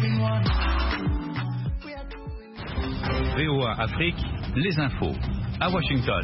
VOA Afrique, les infos, à Washington.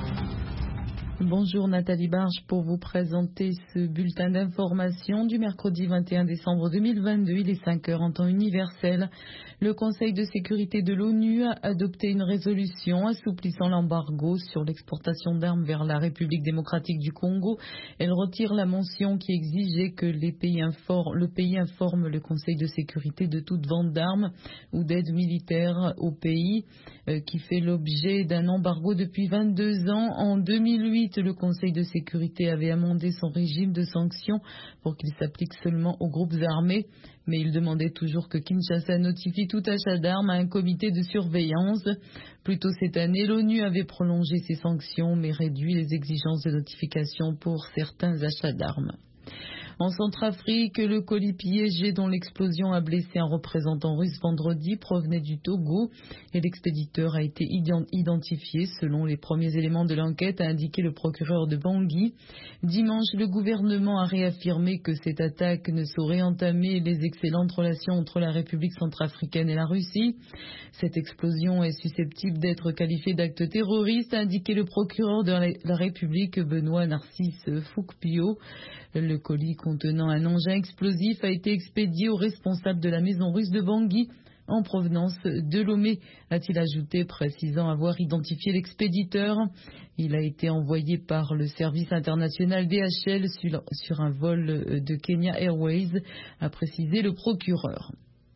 Bonjour Nathalie Barge pour vous présenter ce bulletin d'information du mercredi 21 décembre 2022. Il est 5 heures en temps universel. Le Conseil de sécurité de l'ONU a adopté une résolution assouplissant l'embargo sur l'exportation d'armes vers la République démocratique du Congo. Elle retire la mention qui exigeait que le pays informe le Conseil de sécurité de toute vente d'armes ou d'aide militaire au pays qui fait l'objet d'un embargo depuis 22 ans. En 2008, le Conseil de sécurité avait amendé son régime de sanctions pour qu'il s'applique seulement aux groupes armés, mais il demandait toujours que Kinshasa notifie tout achat d'armes à un comité de surveillance. Plus tôt cette année, l'ONU avait prolongé ses sanctions, mais réduit les exigences de notification pour certains achats d'armes. En Centrafrique, le colis piégé dont l'explosion a blessé un représentant russe vendredi provenait du Togo et l'expéditeur a été identifié selon les premiers éléments de l'enquête, a indiqué le procureur de Bangui. Dimanche, le gouvernement a réaffirmé que cette attaque ne saurait entamer les excellentes relations entre la République centrafricaine et la Russie. Cette explosion est susceptible d'être qualifiée d'acte terroriste, a indiqué le procureur de la République Benoît Narcisse Foukpio. Le colis contenant un engin explosif a été expédié au responsable de la maison russe de Bangui en provenance de Lomé, a-t-il ajouté, précisant avoir identifié l'expéditeur. Il a été envoyé par le service international DHL sur un vol de Kenya Airways, a précisé le procureur.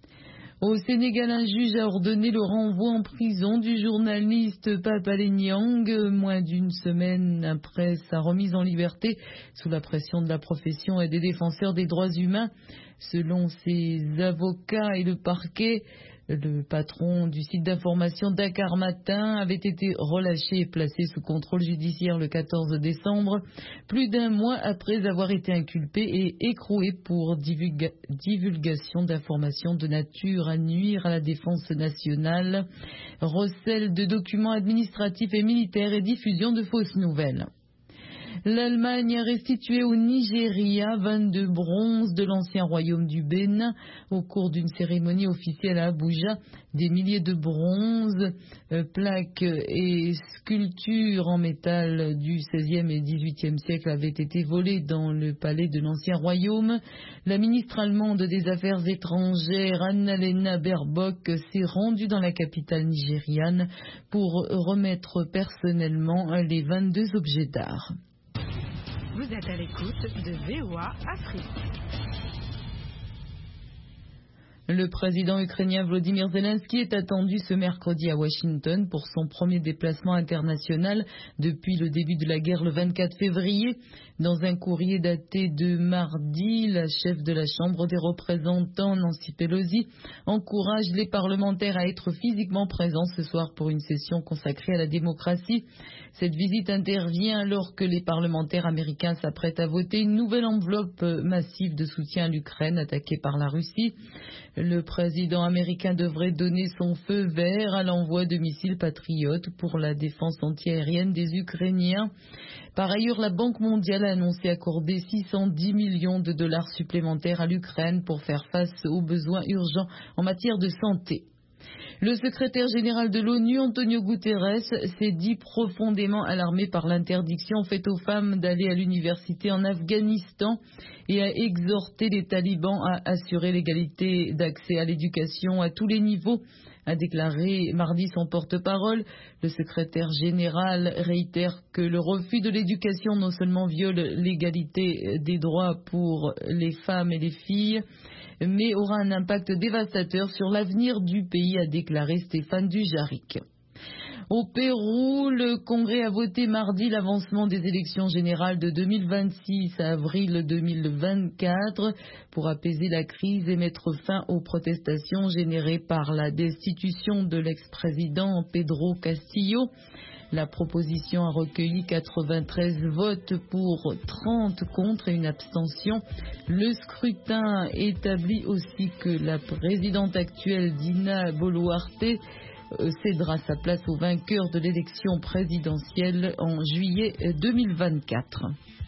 Au Sénégal, un juge a ordonné le renvoi en prison du journaliste Pape Alé Niang, moins d'une semaine après sa remise en liberté, sous la pression de la profession et des défenseurs des droits humains. Selon ses avocats et le parquet, le patron du site d'information Dakar Matin avait été relâché et placé sous contrôle judiciaire le 14 décembre, plus d'un mois après avoir été inculpé et écroué pour divulgation d'informations de nature à nuire à la défense nationale, recel de documents administratifs et militaires et diffusion de fausses nouvelles. L'Allemagne a restitué au Nigeria 22 bronzes de l'ancien royaume du Bénin au cours d'une cérémonie officielle à Abuja. Des milliers de bronzes, plaques et sculptures en métal du XVIe et XVIIIe siècle avaient été volés dans le palais de l'ancien royaume. La ministre allemande des Affaires étrangères, Annalena Baerbock, s'est rendue dans la capitale nigériane pour remettre personnellement les 22 objets d'art. Vous êtes à l'écoute de VOA Afrique. Le président ukrainien Volodymyr Zelensky est attendu ce mercredi à Washington pour son premier déplacement international depuis le début de la guerre le 24 février. Dans un courrier daté de mardi, la chef de la Chambre des représentants, Nancy Pelosi, encourage les parlementaires à être physiquement présents ce soir pour une session consacrée à la démocratie. Cette visite intervient alors que les parlementaires américains s'apprêtent à voter une nouvelle enveloppe massive de soutien à l'Ukraine attaquée par la Russie. Le président américain devrait donner son feu vert à l'envoi de missiles patriotes pour la défense antiaérienne des Ukrainiens. Par ailleurs, la Banque mondiale a annoncé accorder 610 millions de dollars supplémentaires à l'Ukraine pour faire face aux besoins urgents en matière de santé. Le secrétaire général de l'ONU, Antonio Guterres, s'est dit profondément alarmé par l'interdiction faite aux femmes d'aller à l'université en Afghanistan et a exhorté les talibans à assurer l'égalité d'accès à l'éducation à tous les niveaux, a déclaré mardi son porte-parole. Le secrétaire général réitère que le refus de l'éducation non seulement viole l'égalité des droits pour les femmes et les filles, mais aura un impact dévastateur sur l'avenir du pays, a déclaré Stéphane Dujarric. Au Pérou, le Congrès a voté mardi l'avancement des élections générales de 2026 à avril 2024 pour apaiser la crise et mettre fin aux protestations générées par la destitution de l'ex-président Pedro Castillo. La proposition a recueilli 93 votes pour, 30 contre et une abstention. Le scrutin établit aussi que la présidente actuelle Dina Boluarte cédera sa place au vainqueur de l'élection présidentielle en juillet 2024.